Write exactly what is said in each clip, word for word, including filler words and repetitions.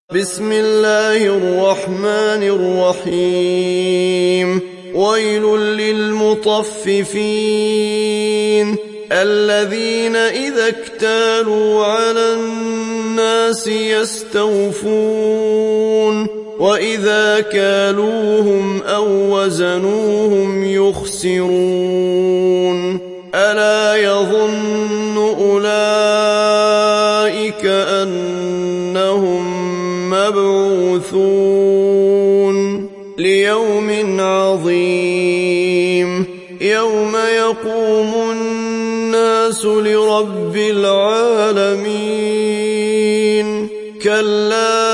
بسم الله الرحمن الرحيم ويل للمطففين الذين إذا اكتالوا على الناس يستوفون وإذا كالوهم أو وزنوهم يخسرون ألا يظن أولئك أنهم مبعوثون ليوم عظيم يوم يقوم الناس لرب العالمين كلا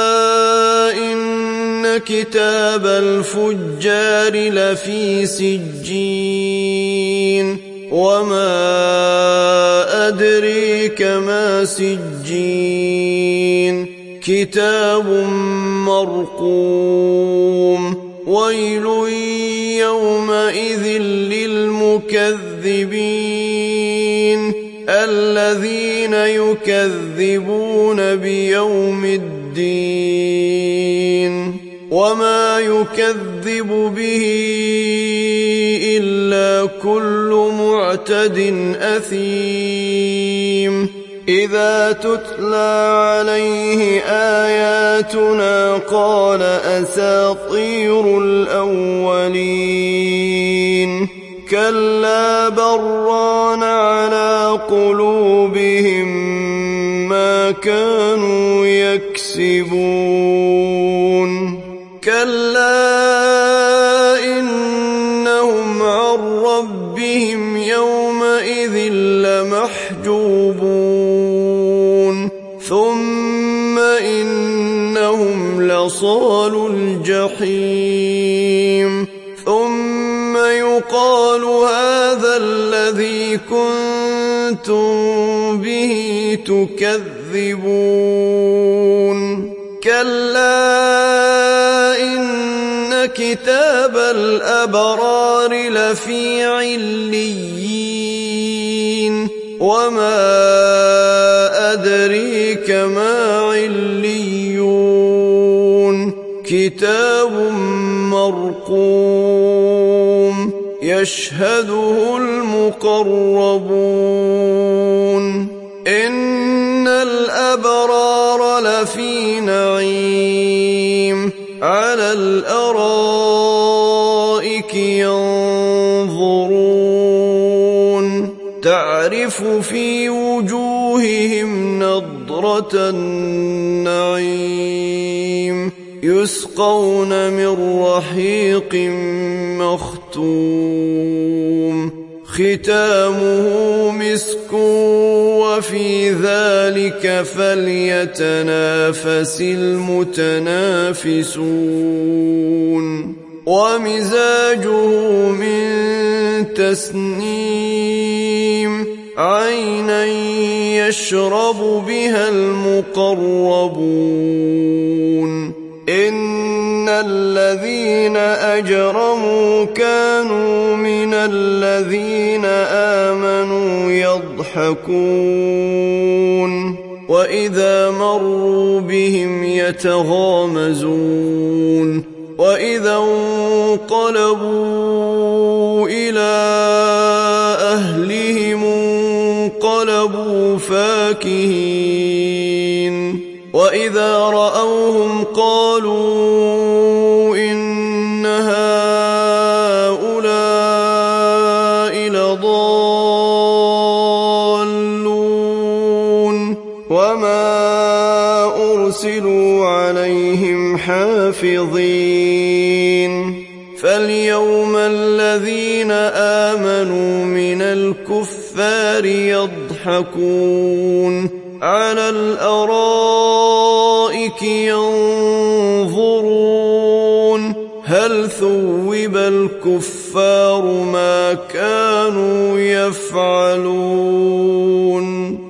إن كتاب الفجار لفي سجين وما أدريك ما سجين كتاب مرقوم ويل يومئذ للمكذبين الذين يكذبون بيوم الدين وما يكذب به إلا كل معتد أثيم إذا تتلى عليه آياتنا قال أساطير الأولين كلا بران على قلوبهم ما كانوا يكسبون كلا إنهم عن ربهم يومئذ لمحجوبون ثم إنهم لصالو الجحيم ثم يقال هذا الذي كنتم به تكذبون كلا إن كتاب الأبرار لفي عليين وما أدريك ما عليون كتاب مرقوم يشهده المقربون إن الأبرار لفي نعيم على الأرائك ينظرون تعرف في وجوههم نضرة النعيم يسقون من رحيق مختوم ختامه مسك وفي ذلك فليتنافس المتنافسون ومزاجه من تسنيم عينا يشرب بها المقربون إن الذين أجرموا كانوا من الذين آمنوا يضحكون وإذا مروا بهم يتغامزون وإذا انقلبوا إلى أهلهم انقلبوا فاكهين وإذا رأوهم قالوا إن هؤلاء لضالون وما أرسلوا عليهم حافظين فاليوم الذين آمنوا من الكفار يضحكون على الأرائك ينظرون هل ثوب الكفار ما كانوا يفعلون